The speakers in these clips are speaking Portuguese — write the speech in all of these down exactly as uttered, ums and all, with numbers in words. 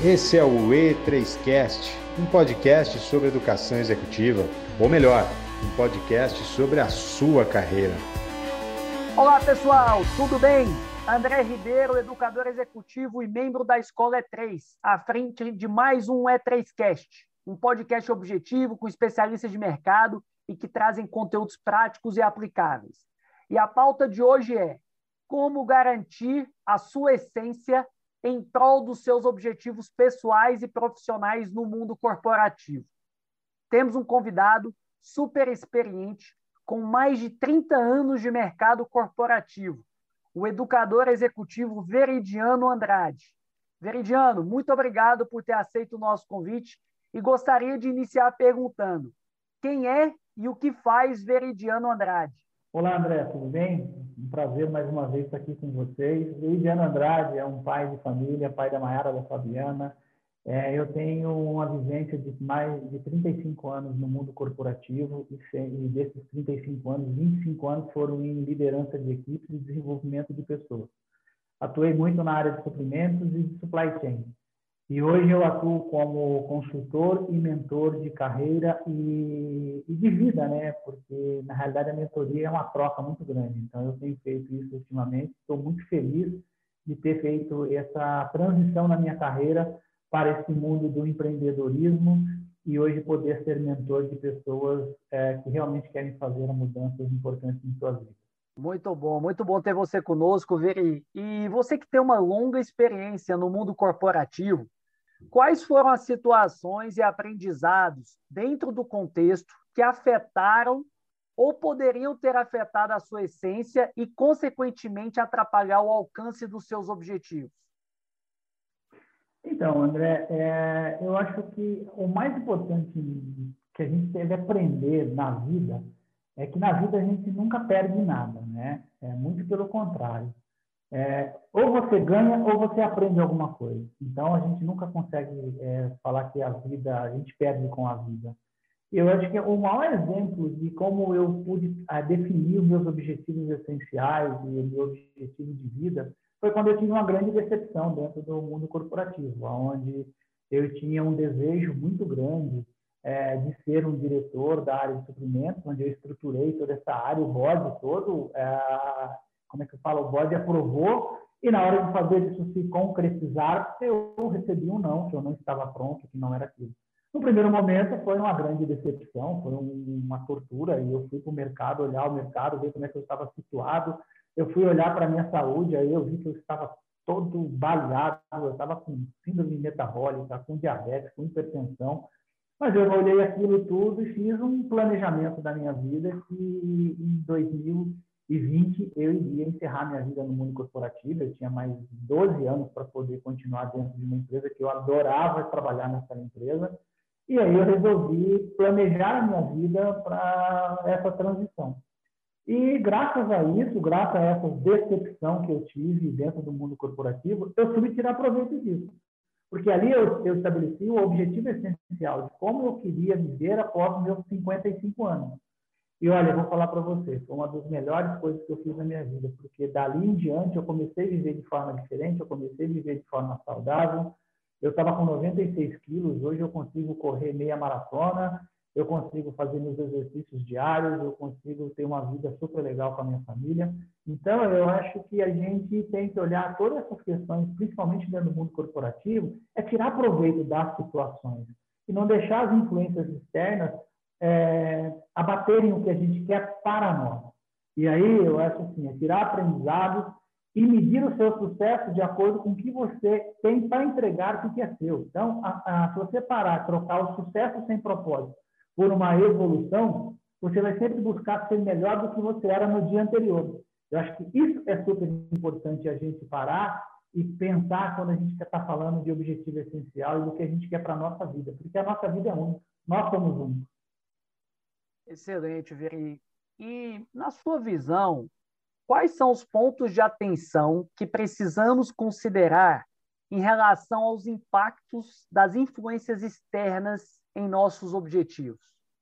Esse é o E três Cast, um podcast sobre educação executiva, ou melhor, um podcast sobre a sua carreira. Olá pessoal, tudo bem? André Ribeiro, educador executivo e membro da Escola E três, à frente de mais um E três Cast, um podcast objetivo com especialistas de mercado e que trazem conteúdos práticos e aplicáveis. E a pauta de hoje é como garantir a sua essência em prol dos seus objetivos pessoais e profissionais no mundo corporativo. Temos um convidado super experiente, com mais de trinta anos de mercado corporativo, o educador executivo Veridiano Andrade. Veridiano, muito obrigado por ter aceito o nosso convite e gostaria de iniciar perguntando: quem é e o que faz Veridiano Andrade? Olá, André, tudo bem? Um prazer mais uma vez estar aqui com vocês. Veridiano Andrade é um pai de família, pai da Maiara, da Fabiana. É, eu tenho uma vivência de mais de trinta e cinco anos no mundo corporativo e desses trinta e cinco anos, vinte e cinco anos foram em liderança de equipes e desenvolvimento de pessoas. Atuei muito na área de suprimentos e de supply chain. E hoje eu atuo como consultor e mentor de carreira e, e de vida, né? Porque, na realidade, a mentoria é uma troca muito grande. Então, eu tenho feito isso ultimamente. Estou muito feliz de ter feito essa transição na minha carreira para esse mundo do empreendedorismo e hoje poder ser mentor de pessoas é, que realmente querem fazer mudanças importantes em suas vidas. Muito bom, muito bom ter você conosco, Veri. E você que tem uma longa experiência no mundo corporativo, quais foram as situações e aprendizados dentro do contexto que afetaram ou poderiam ter afetado a sua essência e, consequentemente, atrapalhar o alcance dos seus objetivos? Então, André, é, eu acho que o mais importante que a gente deve aprender na vida é que na vida a gente nunca perde nada, né? É muito pelo contrário. É, ou você ganha ou você aprende alguma coisa. Então, a gente nunca consegue é, falar que a vida, a gente perde com a vida. Eu acho que o maior exemplo de como eu pude a, definir os meus objetivos essenciais e o meu objetivo de vida foi quando eu tive uma grande decepção dentro do mundo corporativo, onde eu tinha um desejo muito grande é, de ser um diretor da área de suprimentos, onde eu estruturei toda essa área, o board todo, é, como é que eu falo, o board aprovou, e na hora de fazer isso se concretizar, eu recebi um não, que eu não estava pronto, que não era aquilo. No primeiro momento foi uma grande decepção, foi uma tortura, e eu fui para o mercado, olhar o mercado, ver como é que eu estava situado, eu fui olhar para a minha saúde, aí eu vi que eu estava todo baleado, eu estava com síndrome metabólica, com diabetes, com hipertensão, mas eu olhei aquilo tudo e fiz um planejamento da minha vida que em dois mil e vinte eu iria encerrar minha vida no mundo corporativo. Eu tinha mais de doze anos para poder continuar dentro de uma empresa que eu adorava trabalhar nessa empresa. E aí eu resolvi planejar a minha vida para essa transição. E graças a isso, graças a essa decepção que eu tive dentro do mundo corporativo, eu soube tirar proveito disso. Porque ali eu, eu estabeleci o objetivo essencial de como eu queria viver após meus cinquenta e cinco anos. E olha, eu vou falar para você, foi uma das melhores coisas que eu fiz na minha vida, porque dali em diante eu comecei a viver de forma diferente, eu comecei a viver de forma saudável. Eu estava com noventa e seis quilos, hoje eu consigo correr meia maratona, eu consigo fazer meus exercícios diários, eu consigo ter uma vida super legal com a minha família. Então, eu acho que a gente tem que olhar todas essas questões, principalmente dentro do mundo corporativo, é tirar proveito das situações e não deixar as influências externas é, abaterem o que a gente quer para nós. E aí, eu acho assim, é tirar aprendizados e medir o seu sucesso de acordo com o que você tem para entregar o que é seu. Então, a, a, se você parar, trocar o sucesso sem propósito por uma evolução, você vai sempre buscar ser melhor do que você era no dia anterior. Eu acho que isso é super importante a gente parar e pensar quando a gente está falando de objetivo essencial e do que a gente quer para a nossa vida, porque a nossa vida é única, nós somos únicos. Excelente, Veri. E, na sua visão, quais são os pontos de atenção que precisamos considerar em relação aos impactos das influências externas em nossos objetivos?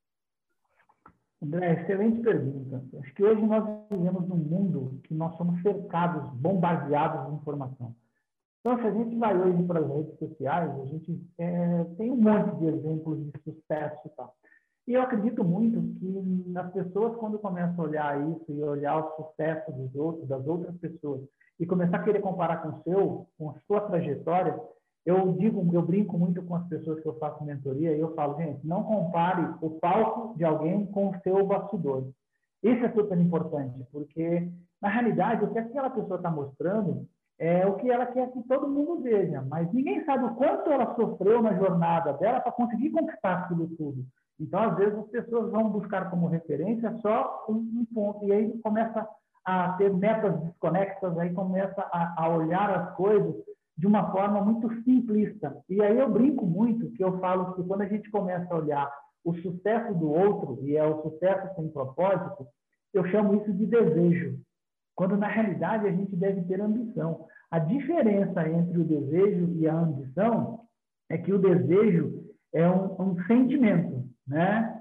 André, excelente pergunta. Acho que hoje nós vivemos num mundo que nós somos cercados, bombardeados de informação. Então, se a gente vai hoje para as redes sociais, a gente é, tem um monte de exemplos de sucesso e tal. E eu acredito muito que as pessoas, quando começam a olhar isso e olhar o sucesso dos outros, das outras pessoas, e começar a querer comparar com o seu, com a sua trajetória, eu digo, eu brinco muito com as pessoas que eu faço mentoria e eu falo, gente, não compare o palco de alguém com o seu bastidor. Isso é super importante, porque, na realidade, o que aquela pessoa está mostrando é o que ela quer que todo mundo veja, mas ninguém sabe o quanto ela sofreu na jornada dela para conseguir conquistar aquilo tudo. Então, às vezes, as pessoas vão buscar como referência só um, um ponto, e aí começa a ter metas desconexas, aí começa a, a olhar as coisas de uma forma muito simplista. E aí eu brinco muito, que eu falo que quando a gente começa a olhar o sucesso do outro, e é o sucesso sem propósito, eu chamo isso de desejo, quando na realidade a gente deve ter ambição. A diferença entre o desejo e a ambição é que o desejo é um, um sentimento, né?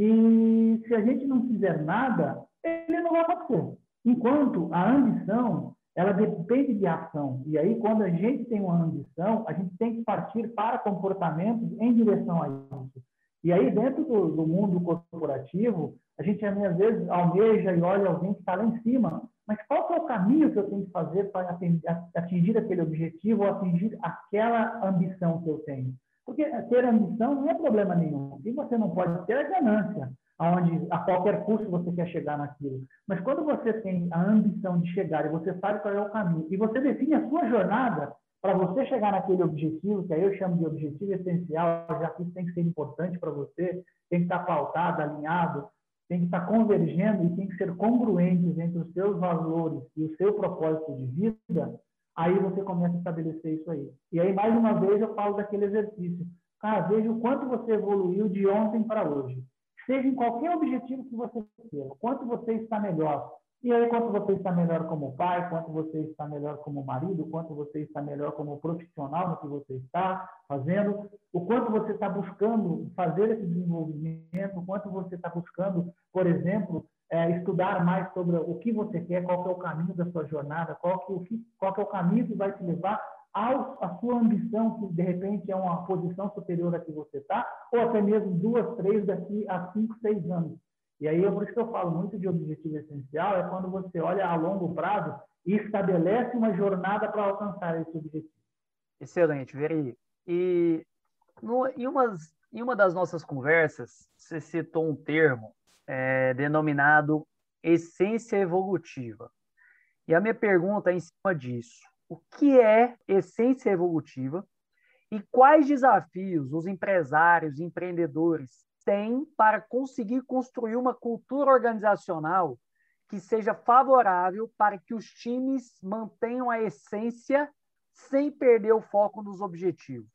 E se a gente não fizer nada, ele não vai acontecer. Enquanto a ambição, ela depende de ação. E aí, quando a gente tem uma ambição, a gente tem que partir para comportamentos em direção a isso. E aí, dentro do, do mundo corporativo, a gente, às vezes, almeja e olha alguém que está lá em cima, mas qual é o caminho que eu tenho que fazer para atingir aquele objetivo ou atingir aquela ambição que eu tenho? Porque ter ambição não é problema nenhum. O que você não pode ter é ganância, onde a qualquer custo você quer chegar naquilo. Mas quando você tem a ambição de chegar e você sabe qual é o caminho, e você define a sua jornada para você chegar naquele objetivo, que aí eu chamo de objetivo essencial, já que isso tem que ser importante para você, tem que estar pautado, alinhado, tem que estar convergendo e tem que ser congruente entre os seus valores e o seu propósito de vida, aí você começa a estabelecer isso aí. E aí, mais uma vez, eu falo daquele exercício. Cara, veja o quanto você evoluiu de ontem para hoje. Seja em qualquer objetivo que você queira, o quanto você está melhor. E aí, quanto você está melhor como pai, quanto você está melhor como marido, quanto você está melhor como profissional no que você está fazendo, o quanto você está buscando fazer esse desenvolvimento, o quanto você está buscando, por exemplo, é, estudar mais sobre o que você quer, qual que é o caminho da sua jornada, qual que, o que, qual que é o caminho que vai te levar ao, à sua ambição, que de repente é uma posição superior a que você está, ou até mesmo duas, três daqui a cinco, seis anos. E aí, é por isso que eu falo muito de objetivo essencial, é quando você olha a longo prazo e estabelece uma jornada para alcançar esse objetivo. Excelente, Veri. E no, em, umas, em uma das nossas conversas, você citou um termo é, denominado essência evolutiva. E a minha pergunta é em cima disso. O que é essência evolutiva e quais desafios os empresários e empreendedores têm para conseguir construir uma cultura organizacional que seja favorável para que os times mantenham a essência sem perder o foco nos objetivos?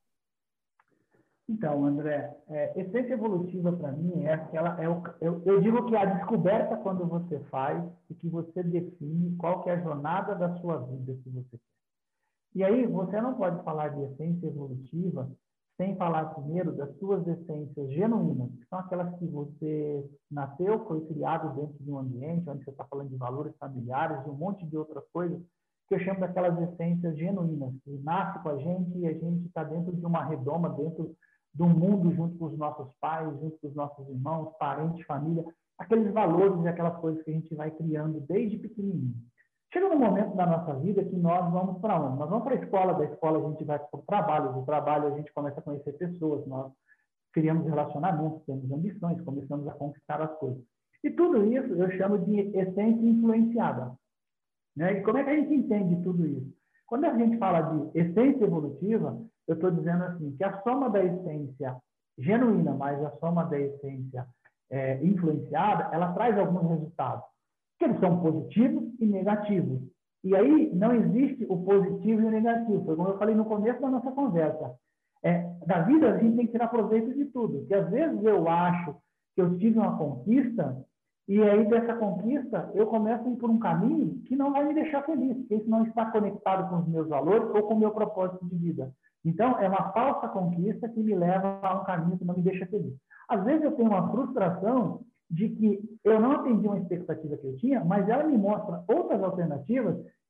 Então, André, é, essência evolutiva para mim é aquela, é o, eu, eu digo que é a descoberta quando você faz e que você define qual que é a jornada da sua vida que você quer. E aí você não pode falar de essência evolutiva sem falar primeiro das suas essências genuínas, que são aquelas que você nasceu, foi criado dentro de um ambiente onde você está falando de valores familiares e um monte de outras coisas, que eu chamo daquelas essências genuínas, que nasce com a gente e a gente está dentro de uma redoma, dentro do mundo, junto com os nossos pais, junto com os nossos irmãos, parentes, família, aqueles valores e aquelas coisas que a gente vai criando desde pequenininho. Chega um momento da nossa vida que nós vamos para onde? Nós vamos para a escola, da escola a gente vai para o trabalho, do trabalho a gente começa a conhecer pessoas, nós criamos relacionamentos, temos ambições, começamos a conquistar as coisas. E tudo isso eu chamo de essência influenciada. Né? E como é que a gente entende tudo isso? Quando a gente fala de essência evolutiva, eu estou dizendo assim, que a soma da essência genuína mais a soma da essência é, influenciada, ela traz alguns resultados, que eles são positivos e negativos. E aí não existe o positivo e o negativo, foi como eu falei no começo da nossa conversa. É, da vida a gente tem que tirar proveito de tudo, porque às vezes eu acho que eu tive uma conquista e aí dessa conquista eu começo a ir por um caminho que não vai me deixar feliz, porque isso não está conectado com os meus valores ou com o meu propósito de vida. Então, é uma falsa conquista que me leva a um caminho que não me deixa feliz. Às vezes eu tenho uma frustração de que eu não atendi uma expectativa que eu tinha, mas ela me mostra outras alternativas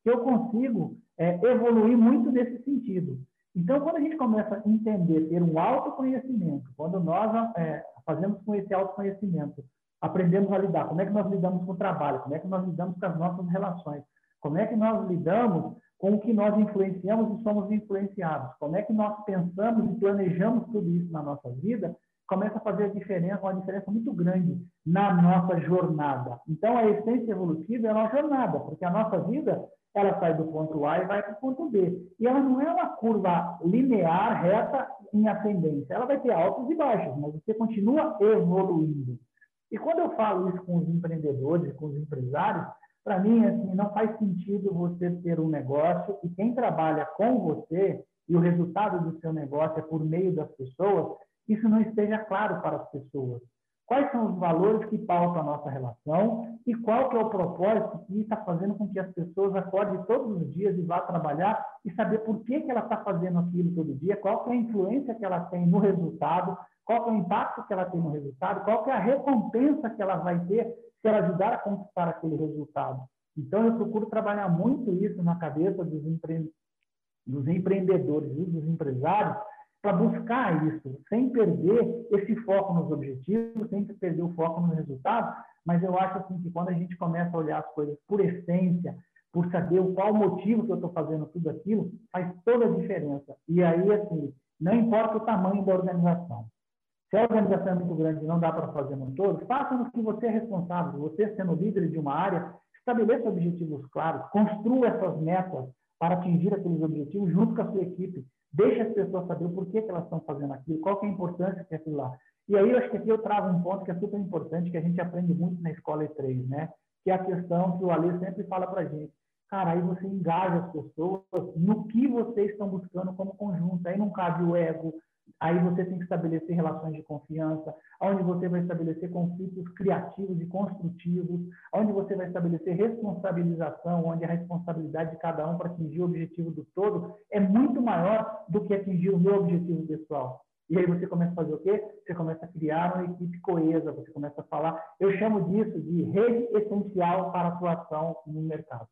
que eu consigo é, evoluir muito nesse sentido. Então, quando a gente começa a entender, ter um autoconhecimento, quando nós é, fazemos com esse autoconhecimento, aprendemos a lidar, como é que nós lidamos com o trabalho, como é que nós lidamos com as nossas relações, como é que nós lidamos com o que nós influenciamos e somos influenciados, como é que nós pensamos e planejamos tudo isso na nossa vida, começa a fazer a diferença, uma diferença muito grande na nossa jornada. Então, a essência evolutiva é uma jornada, porque a nossa vida, ela sai do ponto A e vai para o ponto B. E ela não é uma curva linear, reta, em ascendência. Ela vai ter altos e baixos, mas você continua evoluindo. E quando eu falo isso com os empreendedores, com os empresários, para mim, assim, não faz sentido você ter um negócio e quem trabalha com você e o resultado do seu negócio é por meio das pessoas, isso não esteja claro para as pessoas. Quais são os valores que pautam a nossa relação e qual que é o propósito que está fazendo com que as pessoas acordem todos os dias e vá trabalhar e saber por que, que ela está fazendo aquilo todo dia, qual que é a influência que ela tem no resultado, qual que é o impacto que ela tem no resultado, qual que é a recompensa que ela vai ter se ela ajudar a conquistar aquele resultado. Então, eu procuro trabalhar muito isso na cabeça dos, empre... dos empreendedores e dos empresários para buscar isso, sem perder esse foco nos objetivos, sem perder o foco no resultado, mas eu acho assim, que quando a gente começa a olhar as coisas por essência, por saber o qual motivo que eu estou fazendo tudo aquilo, faz toda a diferença. E aí, assim, não importa o tamanho da organização. Se a organização é muito grande e não dá para fazer no todo, faça no que você é responsável. Você, sendo líder de uma área, estabeleça objetivos claros, construa essas metas para atingir aqueles objetivos junto com a sua equipe. Deixe as pessoas saber o porquê que elas estão fazendo aquilo, qual que é a importância que é aquilo lá. E aí, eu acho que aqui eu trago um ponto que é super importante, que a gente aprende muito na Escola E três, né? Que é a questão que o Ale sempre fala para a gente. Cara, aí você engaja as pessoas no que vocês estão buscando como conjunto. Aí não cabe o ego, aí você tem que estabelecer relações de confiança, onde você vai estabelecer conflitos criativos e construtivos, onde você vai estabelecer responsabilização, onde a responsabilidade de cada um para atingir o objetivo do todo é muito maior do que atingir o meu objetivo pessoal. E aí você começa a fazer o quê? Você começa a criar uma equipe coesa, você começa a falar, eu chamo disso de rede essencial para a atuação no mercado.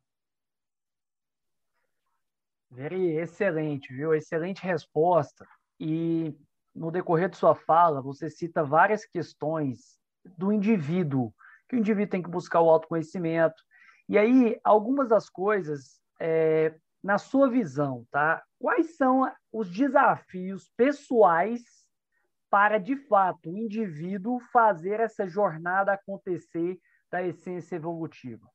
Very excelente, viu? Excelente resposta. E no decorrer de sua fala, você cita várias questões do indivíduo, que o indivíduo tem que buscar o autoconhecimento. E aí, algumas das coisas, é, na sua visão, tá? Quais são os desafios pessoais para, de fato, o indivíduo fazer essa jornada acontecer da essência evolutiva?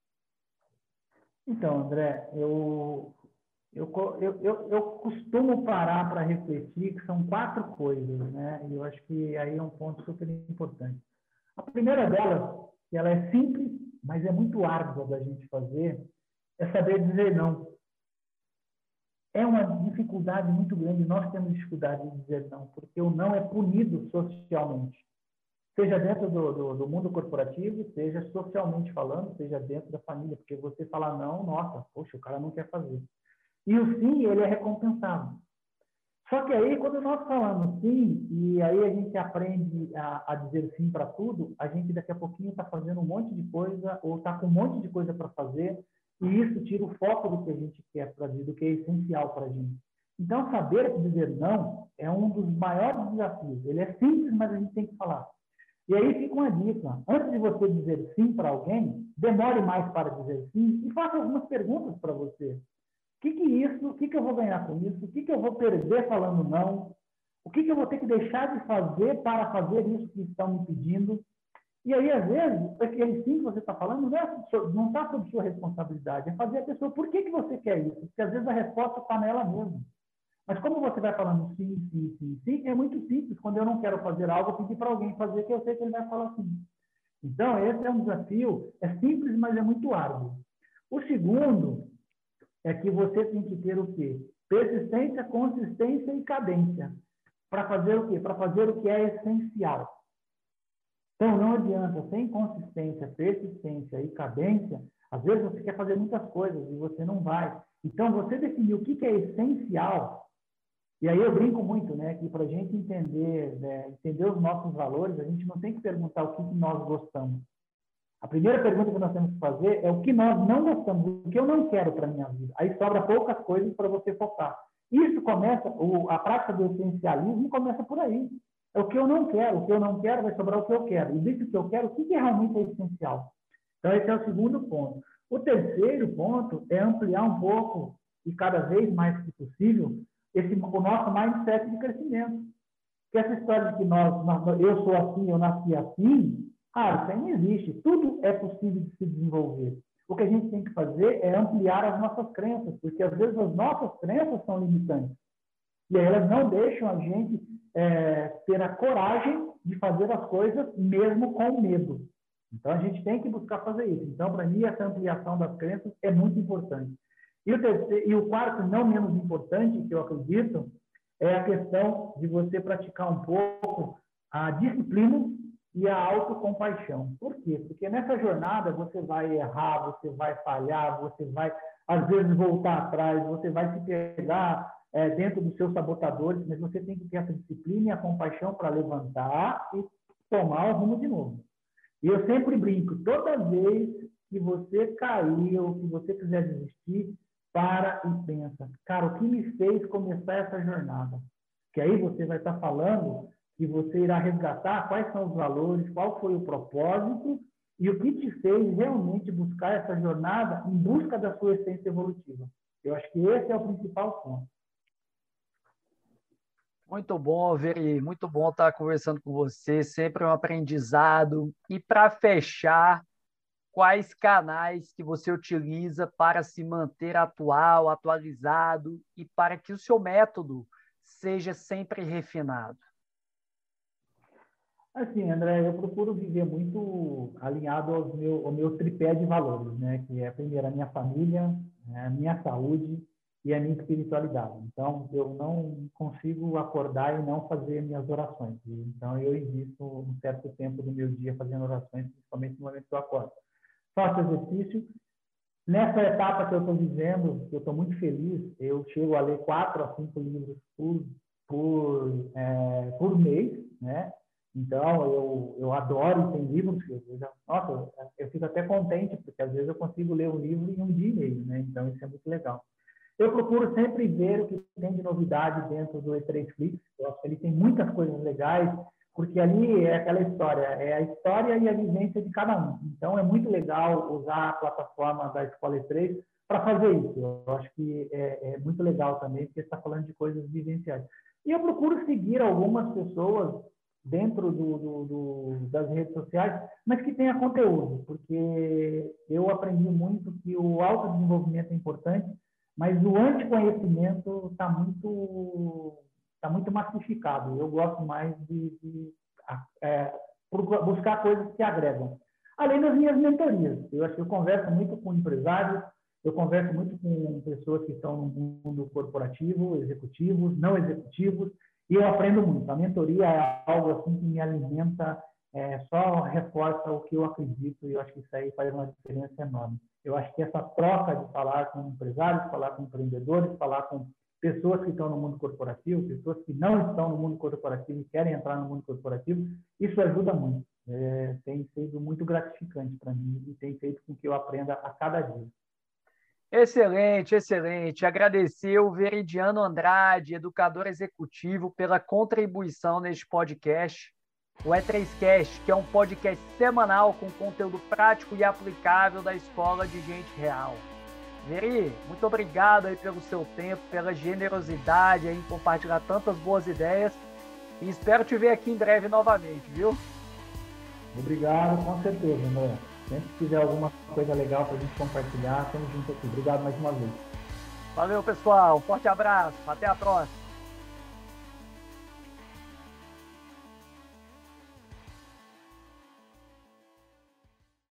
Então, André, eu... Eu, eu, eu, eu costumo parar para refletir que são quatro coisas, né? E eu acho que aí é um ponto super importante. A primeira delas, que ela é simples, mas é muito árdua da gente fazer, é saber dizer não. É uma dificuldade muito grande, nós temos dificuldade de dizer não, porque o não é punido socialmente. Seja dentro do, do, do mundo corporativo, seja socialmente falando, seja dentro da família, porque você falar não, nossa, poxa, o cara não quer fazer. E o sim, ele é recompensado. Só que aí, quando nós falamos sim, e aí a gente aprende a, a dizer sim para tudo, a gente daqui a pouquinho está fazendo um monte de coisa, ou está com um monte de coisa para fazer, e isso tira o foco do que a gente quer para do que é essencial para a gente. Então, saber dizer não é um dos maiores desafios. Ele é simples, mas a gente tem que falar. E aí fica uma dica. Antes de você dizer sim para alguém, demore mais para dizer sim e faça algumas perguntas para você. O que que isso, o que que eu vou ganhar com isso? O que que eu vou perder falando não? O que que eu vou ter que deixar de fazer para fazer isso que estão me pedindo? E aí, às vezes, aquele sim que você está falando não está não tá sob sua responsabilidade, é fazer a pessoa, por que que você quer isso? Porque às vezes a resposta está nela mesma. Mas como você vai falando sim, sim, sim, sim, é muito simples. Quando eu não quero fazer algo, eu pedir para alguém fazer, que eu sei que ele vai falar sim. Então, esse é um desafio, é simples, mas é muito árduo. O segundo é que você tem que ter o quê? Persistência, consistência e cadência. Para fazer o quê? Para fazer o que é essencial. Então, não adianta, sem consistência, persistência e cadência, às vezes você quer fazer muitas coisas e você não vai. Então, você definir o que é essencial, e aí eu brinco muito, né, que para a gente entender, né, entender os nossos valores, a gente não tem que perguntar o que nós gostamos. A primeira pergunta que nós temos que fazer é o que nós não gostamos, o que eu não quero para a minha vida. Aí sobra poucas coisas para você focar. Isso começa, o, a prática do essencialismo começa por aí. É o que eu não quero, o que eu não quero vai sobrar o que eu quero. E desse que eu quero, o que, que realmente é essencial? Então, esse é o segundo ponto. O terceiro ponto é ampliar um pouco, e cada vez mais que possível, esse, o nosso mindset de crescimento. Porque essa história de que nós, nós, eu sou assim, eu nasci assim, ah, isso aí não existe. Tudo é possível de se desenvolver. O que a gente tem que fazer é ampliar as nossas crenças, porque às vezes as nossas crenças são limitantes. E aí elas não deixam a gente é, ter a coragem de fazer as coisas mesmo com medo. Então, a gente tem que buscar fazer isso. Então, para mim, essa ampliação das crenças é muito importante. E o, terceiro, e o quarto, não menos importante, que eu acredito, é a questão de você praticar um pouco a disciplina e a autocompaixão. Por quê? Porque nessa jornada você vai errar, você vai falhar, você vai, às vezes, voltar atrás, você vai se pegar é, dentro dos seus sabotadores, mas você tem que ter essa disciplina e a compaixão para levantar e tomar o rumo de novo. E eu sempre brinco, toda vez que você cair ou que você quiser desistir, para e pensa, cara, o que me fez começar essa jornada? Que aí você vai estar falando que você irá resgatar quais são os valores, qual foi o propósito e o que te fez realmente buscar essa jornada em busca da sua essência evolutiva. Eu acho que esse é o principal ponto. Muito bom, Veri, muito bom estar conversando com você, sempre um aprendizado. E para fechar, quais canais que você utiliza para se manter atual, atualizado e para que o seu método seja sempre refinado? Assim, André, eu procuro viver muito alinhado aos meu, ao meu tripé de valores, né? Que é, primeiro, a minha família, a minha saúde e a minha espiritualidade. Então, eu não consigo acordar e não fazer minhas orações. Então, eu invisto um certo tempo do meu dia fazendo orações, principalmente no momento que eu acordo. Faço exercício. Nessa etapa que eu estou vivendo, eu estou muito feliz, eu chego a ler quatro a cinco livros por, por, é, por mês, né? Então, eu, eu adoro, tem livros que eu já, nossa, eu fico até contente, porque às vezes eu consigo ler um livro em um dia e meio, né? Então, isso é muito legal. Eu procuro sempre ver o que tem de novidade dentro do E três Flix. Eu acho que ele tem muitas coisas legais, porque ali é aquela história, é a história e a vivência de cada um. Então, é muito legal usar a plataforma da Escola E três para fazer isso. Eu acho que é, é muito legal também, porque está falando de coisas vivenciais. E eu procuro seguir algumas pessoas dentro do, do, do, das redes sociais, mas que tenha conteúdo, porque eu aprendi muito que o autodesenvolvimento é importante, mas o anticonhecimento está muito, tá muito massificado. Eu gosto mais de, de é, buscar coisas que agregam. Além das minhas mentorias. Eu acho que eu converso muito com empresários, eu converso muito com pessoas que estão no mundo corporativo, executivos, não executivos, e eu aprendo muito. A mentoria é algo assim que me alimenta, é, só reforça o que eu acredito, e eu acho que isso aí faz uma diferença enorme. Eu acho que essa troca de falar com empresários, falar com empreendedores, falar com pessoas que estão no mundo corporativo, pessoas que não estão no mundo corporativo e querem entrar no mundo corporativo, isso ajuda muito. É, tem sido muito gratificante para mim e tem feito com que eu aprenda a cada dia. Excelente, excelente. Agradecer o Veridiano Andrade, educador executivo, pela contribuição neste podcast, o E três Cast, que é um podcast semanal com conteúdo prático e aplicável da Escola de Gente Real. Veri, muito obrigado aí pelo seu tempo, pela generosidade aí em compartilhar tantas boas ideias e espero te ver aqui em breve novamente, viu? Obrigado, com certeza, André. Sempre que tiver alguma coisa legal para a gente compartilhar, estamos juntos aqui. Obrigado mais uma vez. Valeu, pessoal. Um forte abraço. Até a próxima.